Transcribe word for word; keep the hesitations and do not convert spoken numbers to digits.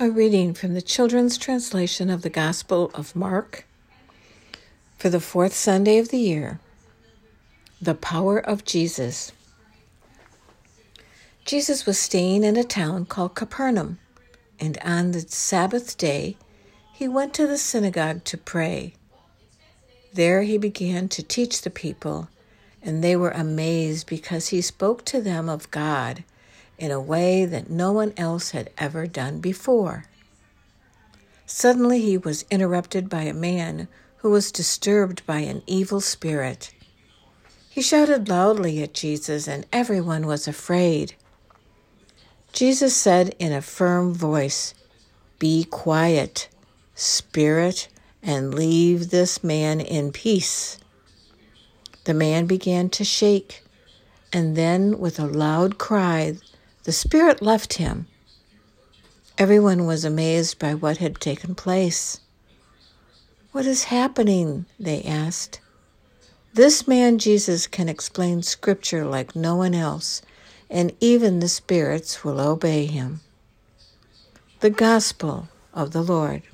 A reading from the Children's Translation of the Gospel of Mark for the fourth Sunday of the year. The Power of Jesus. Jesus was staying in a town called Capernaum, and on the Sabbath day he went to the synagogue to pray. There he began to teach the people, and they were amazed because he spoke to them of God in a way that no one else had ever done before. Suddenly he was interrupted by a man who was disturbed by an evil spirit. He shouted loudly at Jesus, and everyone was afraid. Jesus said in a firm voice, "Be quiet, spirit, and leave this man in peace." The man began to shake, and then with a loud cry, the spirit left him. Everyone was amazed by what had taken place. "What is happening?" they asked. "This man Jesus can explain Scripture like no one else, and even the spirits will obey him." The Gospel of the Lord.